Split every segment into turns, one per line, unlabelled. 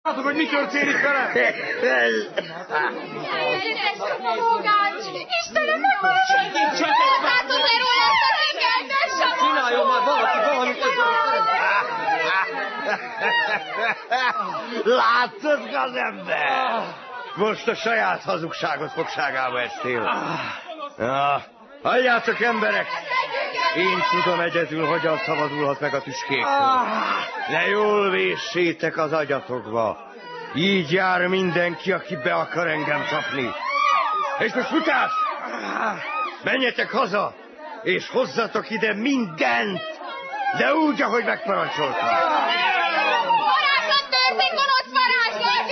Látod, hogy mi történik velem?
Istenem, megmaradj! Látom le róla azt a tékeltes!
Csináljon már valamit ezzel!
Látod, gazember? Most a saját hazugságot fogságába estél. Halljátok, emberek! Én tudom egyedül, hogyan szabadulhat meg a tüskéktől. De jól véssétek az agyatokba. Így jár mindenki, aki be akar engem csapni. És most futás! Menjetek haza, és hozzatok ide mindent, de úgy, ahogy megparancsoltam.
Varázslat történt, gonosz varázslat!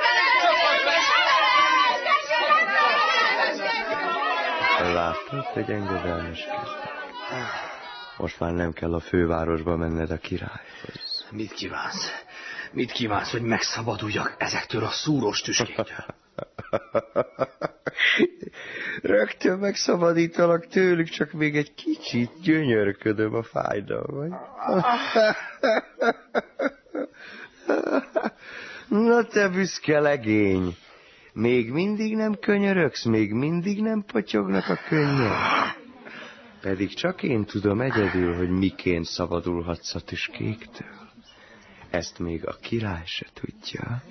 Látod, hogy engedelmeskedtek. Most már nem kell a fővárosba menned a királyhoz.
Mit kívánsz? Mit kívánsz, hogy megszabaduljak ezektől a szúrós tüskéktől?
Rögtön megszabadítalak tőlük, csak még egy kicsit gyönyörködöm a fájdalmat. Na te büszke legény! Még mindig nem könyörögsz, még mindig nem potyognak a könnyek. Pedig csak én tudom egyedül, hogy miként szabadulhatsz a tüskéktől. Ezt még a király se tudja.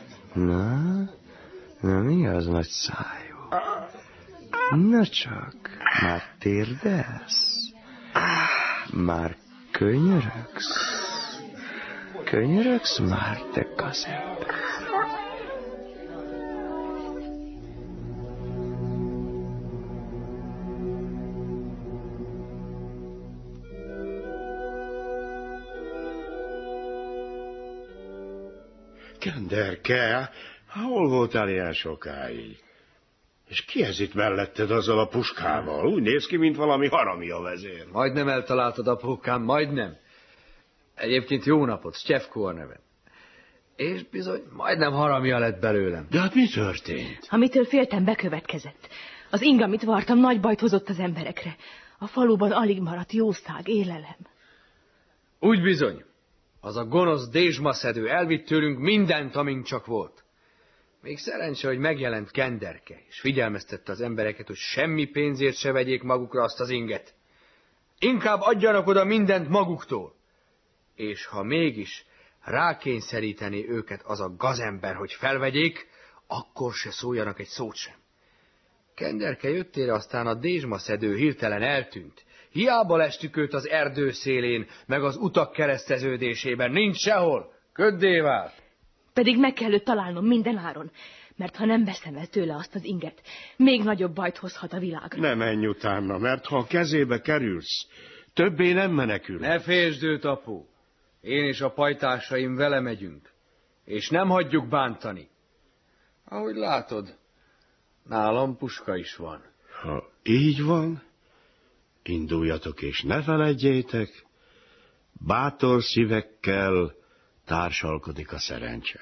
Na mi az nagy szájú? Na csak, már térdelsz? Már könyörögsz? Könyörögsz már, te gazember?
Kenderke, hol voltál ilyen sokáig? És ki ez itt melletted azzal a puskával? Úgy néz ki, mint valami haramia vezér.
Majdnem eltaláltad, aprókám, majdnem. Egyébként jó napot, Stefko a nevem. És bizony, majdnem haramia lett belőlem.
De hát mi történt?
Amitől féltem, bekövetkezett. Az ing, amit vartam, nagy bajt hozott az emberekre. A faluban alig maradt jószág, élelem.
Úgy bizony. Az a gonosz dézsmaszedő elvitt tőlünk mindent, amink csak volt. Még szerencse, hogy megjelent Kenderke, és figyelmeztette az embereket, hogy semmi pénzért se vegyék magukra azt az inget. Inkább adjanak oda mindent maguktól. És ha mégis rákényszeríteni őket az a gazember, hogy felvegyék, akkor se szóljanak egy szót sem. Kenderke jöttére aztán a dézsmaszedő hirtelen eltűnt. Hiába lestük őt az erdő szélén, meg az utak kereszteződésében, nincs sehol, köddé vált.
Pedig meg kell őt találnom minden áron, mert ha nem veszem el tőle azt az inget, még nagyobb bajt hozhat a világra.
Ne menj utána, mert ha a kezébe kerülsz, többé nem menekül.
Ne fésd őt, apu. Én és a pajtásaim vele megyünk, és nem hagyjuk bántani. Ahogy látod, nálam puska is van.
Ha így van, induljatok és ne feledjétek, bátor szívekkel társalkodik a szerencse.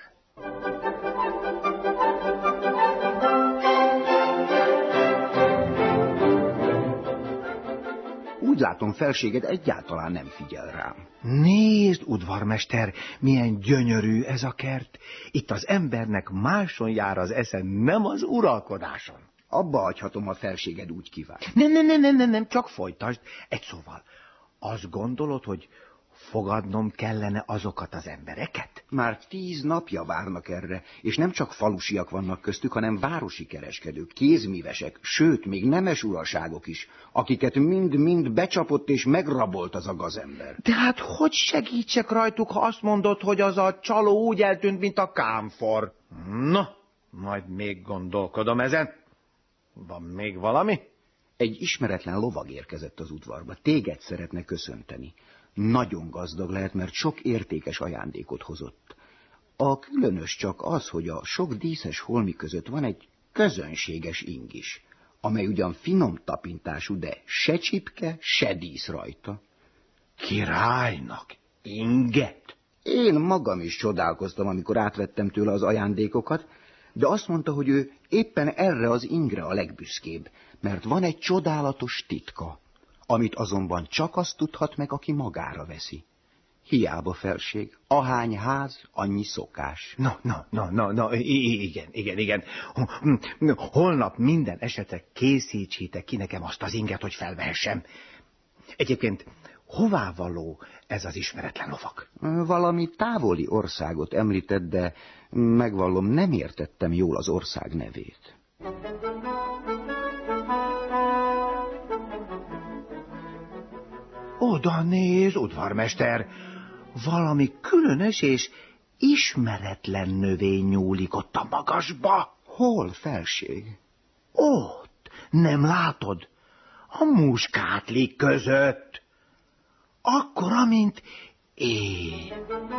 Úgy látom, felséged egyáltalán nem figyel rám. Nézd, udvarmester, milyen gyönyörű ez a kert. Itt az embernek máson jár az esze, nem az uralkodáson. Abba hagyhatom, ha felséged úgy kíván. Nem, csak folytasd. Egy szóval, azt gondolod, hogy fogadnom kellene azokat az embereket? Már 10 napja várnak erre, és nem csak falusiak vannak köztük, hanem városi kereskedők, kézművesek, sőt, még nemes uraságok is, akiket mind-mind becsapott és megrabolt az a gazember. De hát hogy segítsek rajtuk, ha azt mondod, hogy az a csaló úgy eltűnt, mint a kámfor? Na, majd még gondolkodom ezen. Van még valami? Egy ismeretlen lovag érkezett az udvarba. Téged szeretne köszönteni. Nagyon gazdag lehet, mert sok értékes ajándékot hozott. A különös csak az, hogy a sok díszes holmi között van egy közönséges ing is, amely ugyan finom tapintású, de se csipke, se dísz rajta. Királynak inget? Én magam is csodálkoztam, amikor átvettem tőle az ajándékokat, de azt mondta, hogy ő éppen erre az ingre a legbüszkébb, mert van egy csodálatos titka, amit azonban csak azt tudhat meg, aki magára veszi. Hiába, felség. Ahány ház, annyi szokás. Na, igen. Holnap minden esetre készítsétek ki nekem azt az inget, hogy felvehessem. Egyébként hová való ez az ismeretlen lovag? Valami távoli országot említett, de megvallom, nem értettem jól az ország nevét. Oda néz, udvarmester! Valami különös és ismeretlen növény nyúlik ott a magasba. Hol, felség? Ott, nem látod? A muskátli között. Akkora, mint én.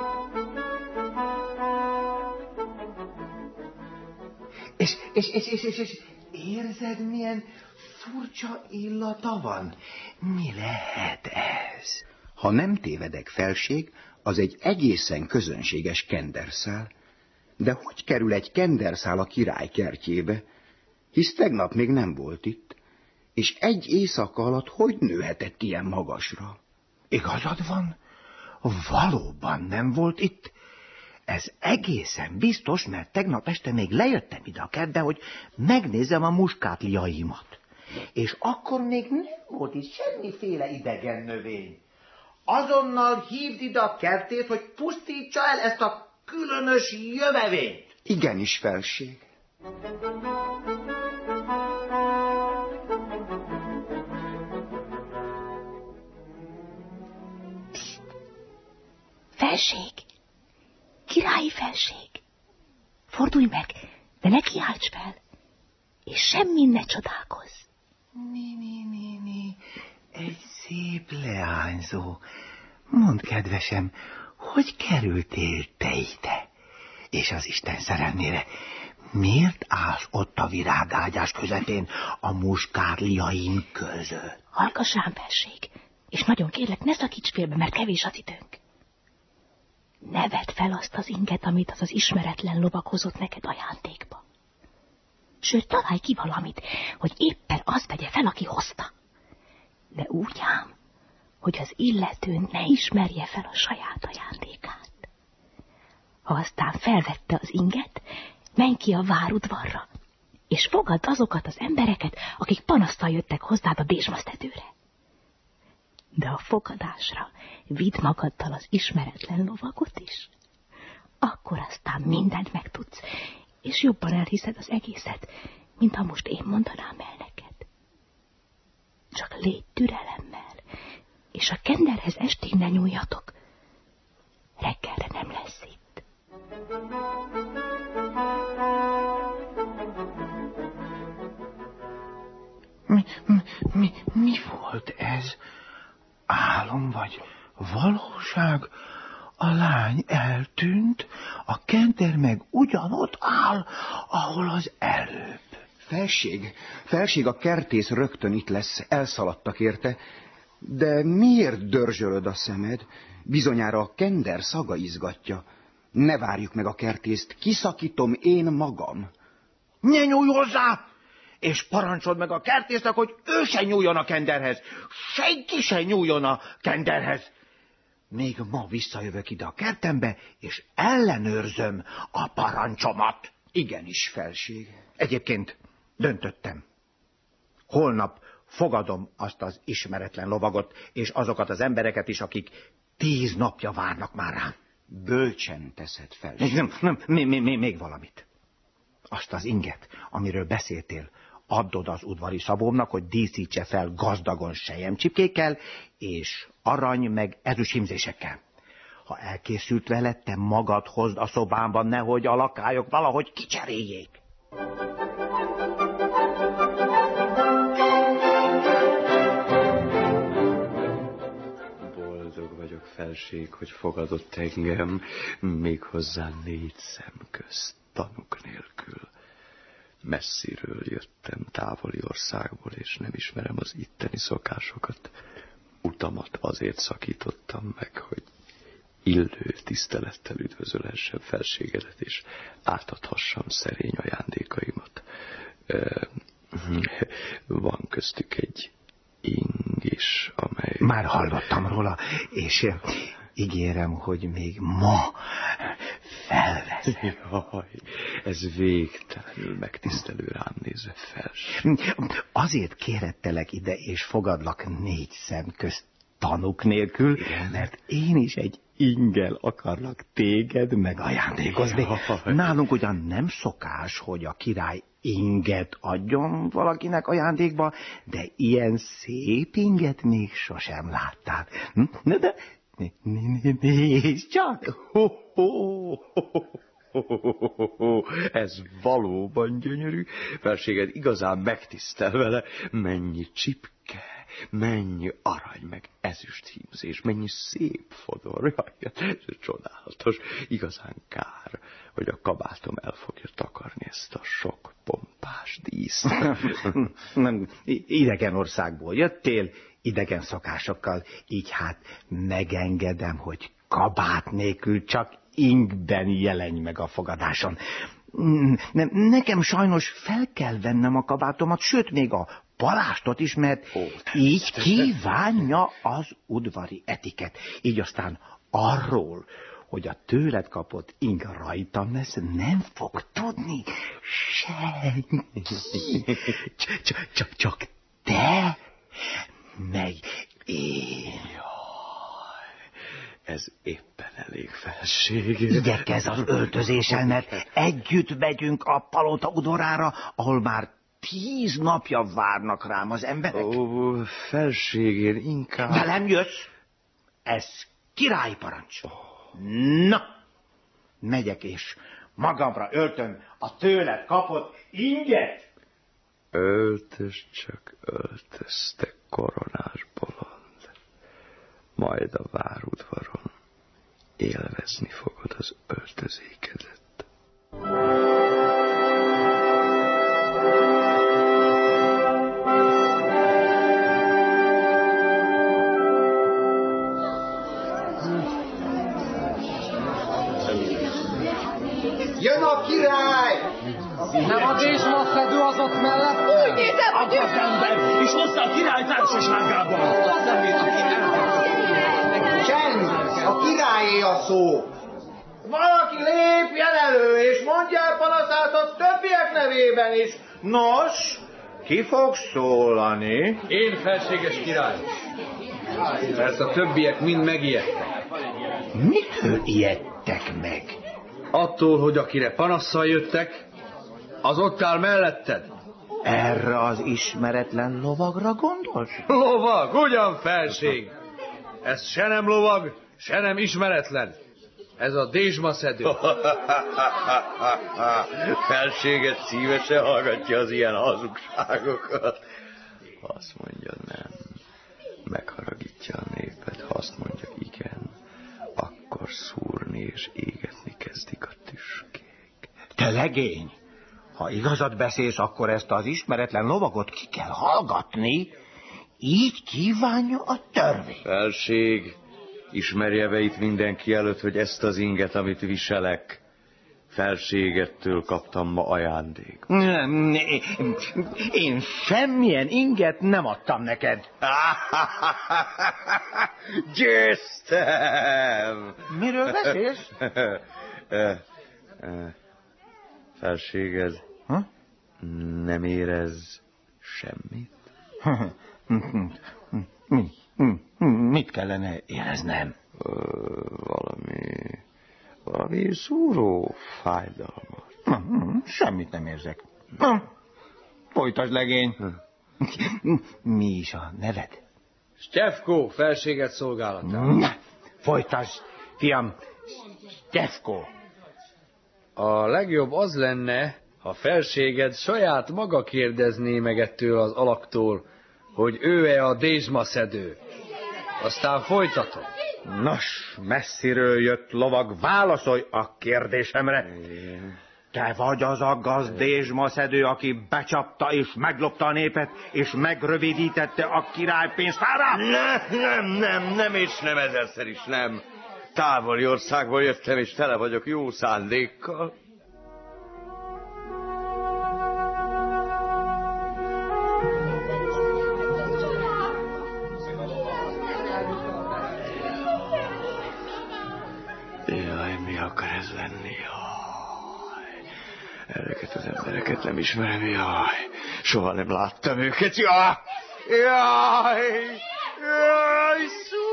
És érzed, milyen furcsa illata van? Mi lehet ez? Ha nem tévedek, felség, az egy egészen közönséges kenderszál. De hogy kerül egy kenderszál a király kertjébe? Hisz tegnap még nem volt itt. És egy éjszaka alatt hogy nőhetett ilyen magasra? Igazad van? Valóban nem volt itt? Ez egészen biztos, mert tegnap este még lejöttem ide a kertbe, hogy megnézem a muskátliaimat. És akkor még nem volt itt semmiféle idegen növény. Azonnal hívd ide a kertét, hogy pusztítsa el ezt a különös jövevényt. Igenis, felség.
Psst! Felség! Királyi felség! Fordulj meg, de ne kiálts fel, és semmin ne csodálkozz.
Egy szép leányzó. Mondd, kedvesem, hogy kerültél te ide? És az Isten szerelmére, miért állsz ott a virágágyás közepén a muskátliaim között?
Hallgass rám, felség, és nagyon kérlek, ne szakíts félbe, mert kevés az időnk. Ne vedd fel azt az inget, amit az ismeretlen lovag hozott neked ajándékba. Sőt, találj ki valamit, hogy éppen azt vegye fel, aki hozta. De úgy ám, hogy az illető ne ismerje fel a saját ajándékát. Ha aztán felvette az inget, menj ki a várudvarra, és fogadd azokat az embereket, akik panasztal jöttek hozzád a dézsmaszedőre. De a fogadásra vidd magaddal az ismeretlen lovagot is. Akkor aztán mindent megtudsz, és jobban elhiszed az egészet, mint ha most én mondanám el neked. Csak légy türelemmel, és a kenderhez estig ne nyúljatok. Reggelre nem lesz itt.
Mi volt ez? Álom vagy valóság? A lány eltűnt, a kender meg ugyanott áll, ahol az előbb. Felség, a kertész rögtön itt lesz, elszaladtak érte. De miért dörzsölöd a szemed? Bizonyára a kender szaga izgatja. Ne várjuk meg a kertészt, kiszakítom én magam. Ne nyújj hozzá! És parancsold meg a kertésznek, hogy ő se nyúljon a kenderhez. Senki se nyúljon a kenderhez. Még ma visszajövök ide a kertembe, és ellenőrzöm a parancsomat. Igenis, felség. Egyébként döntöttem. Holnap fogadom azt az ismeretlen lovagot, és azokat az embereket is, akik 10 napja várnak már rám. Bölcsen teszed, felség. Még valamit. Azt az inget, amiről beszéltél, add oda az udvari szabómnak, hogy díszítse fel gazdagon selyemcsipkékkel, és arany meg ezüst hímzésekkel. Ha elkészült vele, te magad hozd a szobámban, nehogy a lakályok valahogy kicseréljék.
Boldog vagyok, felség, hogy fogadott engem, méghozzá 4 szem közt, tanúk nélkül. Messziről jöttem, távoli országból, és nem ismerem az itteni szokásokat. Utamat azért szakítottam meg, hogy illő tisztelettel üdvözölhessem felségedet, és átadhassam szerény ajándékaimat. Van köztük egy ing is, amely...
Már hallottam róla, és Ígérem, hogy még ma felveszem.
Jaj, ez végtelenül megtisztelő rám nézve felség.
Azért kérettelek ide, és fogadlak 4 szem közt tanuk nélkül, mert én is egy inggel akarlak téged megajándékozni. Nálunk ugyan nem szokás, hogy a király inget adjon valakinek ajándékba, de ilyen szép inget még sosem láttál. De nézd csak!
Ez valóban gyönyörű, felséged igazán megtisztel vele, mennyi csipke, mennyi arany, meg ezüst hímzés, mennyi szép fodor. Jaj, ez csodálatos, igazán kár, hogy a kabátom el fogja takarni ezt a sok pompás díszt.
Idegen országból jöttél, idegen szokásokkal, így hát megengedem, hogy kabát nélkül csak ingben jelenj meg a fogadáson. Nekem sajnos fel kell vennem a kabátomat, sőt, még a palástot is, mert így kívánja az udvari etiket. Így aztán arról, hogy a tőled kapott ing rajtam lesz, nem fog tudni senki. Csak te, meg én.
Ez éppen elég, felség.
Igyekezz az öltözéssel, mert együtt megyünk a palota udvarára, ahol már 10 napja várnak rám az emberek.
Ó, felségén inkább...
Velem jössz? Ez királyi parancs. Na, megyek és magamra öltöm a tőled kapott inget.
Öltöz, csak öltöz, te koronás bolond. Majd a várudvaron élvezni fogod az öltözékedet.
Jön a király!
Nem a Désmaszedő az ott mellett?
Úgy nézem, hogy
az ember, és hozzá a király társaságában.
Csend! A királyé a szó! Valaki lépjen elő, és mondja el panaszát a többiek nevében is. Nos, ki fog szólani?
Én, felséges király. Persze a többiek mind megijedtek.
Mitől ijedtek meg?
Attól, hogy akire panasszal jöttek, az ott áll melletted.
Erre az ismeretlen lovagra gondolsz?
Lovag, ugyan, felség. Ez se nem lovag, se nem ismeretlen. Ez a dézsmaszedő.
Felséget szívesen hallgatja az ilyen hazugságokat. Ha azt mondja nem, megharagítja a népet. Ha azt mondja igen, akkor szúrni és égetni kezdik a tüskék.
Te legény! Ha igazat beszélsz, akkor ezt az ismeretlen lovagot ki kell hallgatni. Így kívánja a törvény.
Felség, ismerje be itt mindenki előtt, hogy ezt az inget, amit viselek, felségettől kaptam ma ajándék.
Én semmilyen inget nem adtam neked.
Győztem!
Miről beszélsz?
Felséged, nem érez semmit?
Mit kellene éreznem?
Valami szúró fájdalmat.
Semmit nem érzek. Folytasd, legény. Mi is a neved?
Stefko, felséget szolgálatán.
Folytasd, fiam. Stefko.
A legjobb az lenne, ha felséged saját maga kérdezné meg ettől az alaktól, hogy ő-e a dézsmaszedő. Aztán folytatom.
Nos, messziről jött lovag, válaszolj a kérdésemre. Te vagy az a gazdézsmaszedő, aki becsapta és meglopta a népet, és megrövidítette a király pénztárát?
Nem, és nem ezerszer is nem. Távoli országból jöttem, és tele vagyok jó szándékkal. Ezeket az embereket nem ismerem, jaj. Soha nem láttam őket, jaj. Jaj, jaj,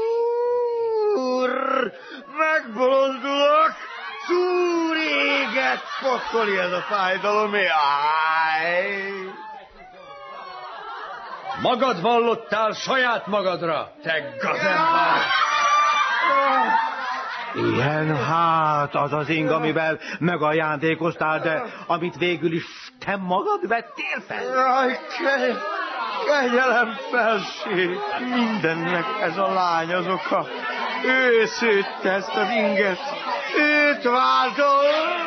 szúr, megbolondulok, szúr, éget, pokoli ez a fájdalom, jaj.
Magad vallottál saját magadra, te gazember!
Ilyen hát az az ing, amivel megajándékoztál, de amit végül is te magad vettél fel?
Jaj, kegyelem felség, mindennek ez a lány az oka. Ő szőtte ezt az inget, őt váltom.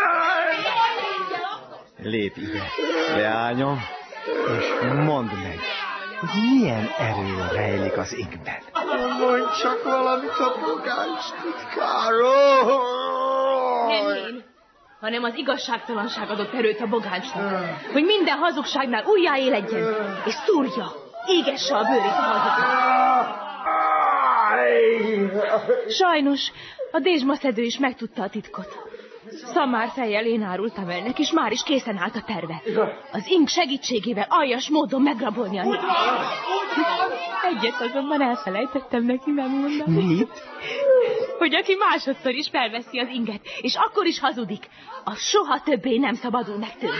Lépj ide, leányom, és mondd meg, hogy milyen erő rejlik az ingben.
Mondj csak valamit a pogáns titkáról.
Nem én, hanem az igazságtalanság adott erőt a bogáncsnak, hogy minden hazugságnál újjáéledjen, és szúrja, égesse a bőrét a hazugnak. Sajnos a dézsmaszedő is megtudta a titkot. Szamár fejjel én árultam el neki, és már is készen állt a terve. Az ing segítségével aljas módon megrabolni a népet. Egyet azonban elfelejtettem neki megmondani.
Mit?
Hogy aki másodszor is felveszi az inget, és akkor is hazudik, az soha többé nem szabadul meg tőle.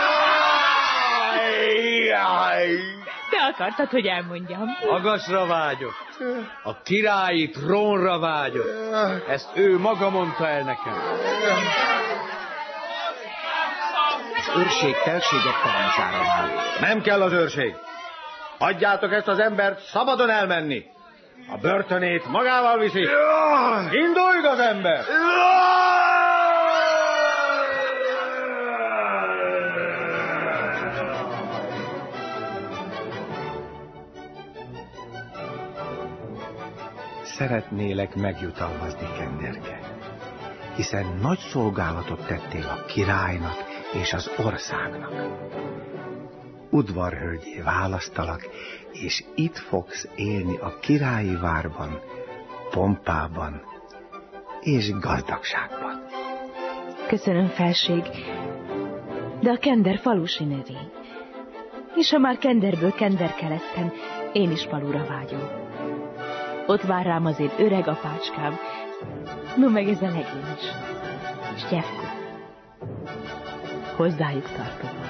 Te akartad, hogy elmondjam.
Magasra vágyok. A királyi trónra vágyok. Ezt ő maga mondta el nekem.
Az őrség felségek parancsára vár. Nem kell az őrség. Hagyjátok ezt az embert szabadon elmenni. A börtönét magával viszi. Indulj, gazember! Szeretnélek megjutalmazni, Kenderke, hiszen nagy szolgálatot tettél a királynak és az országnak. Udvarhölgyé választalak, és itt fogsz élni a királyi várban, pompában és gazdagságban.
Köszönöm, felség, de a Kender falusi növény. És ha már Kenderből Kenderke lettem, én is falura vágyom. Ott vár rám az én öreg apácskám, no meg ez a legény is. Stjefko. Hozzájuk tartozom.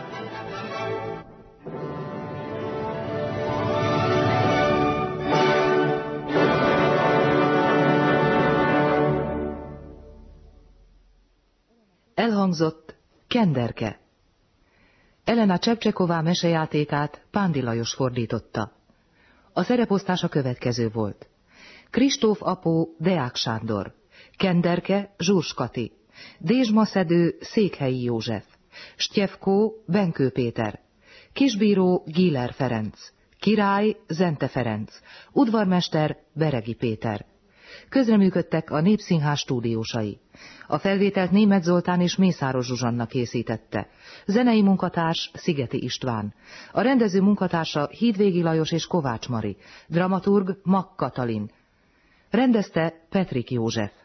Elhangzott Kenderke. Elena Csepcseková mesejátékát Pándi Lajos fordította. A szereposztás a következő volt. Kristóf apó Deák Sándor, Kenderke Zsurs Kati, dézsmaszedő Székhelyi József, Stjefko Benkő Péter, kisbíró Giller Ferenc, király Zente Ferenc, udvarmester Beregi Péter. Közreműködtek a Népszínház stúdiósai. A felvételt Németh Zoltán és Mészáros Zsuzsanna készítette. Zenei munkatárs Szigeti István. A rendező munkatársa Hídvégi Lajos és Kovács Mari. Dramaturg Mak Katalin. Rendezte Petrik József.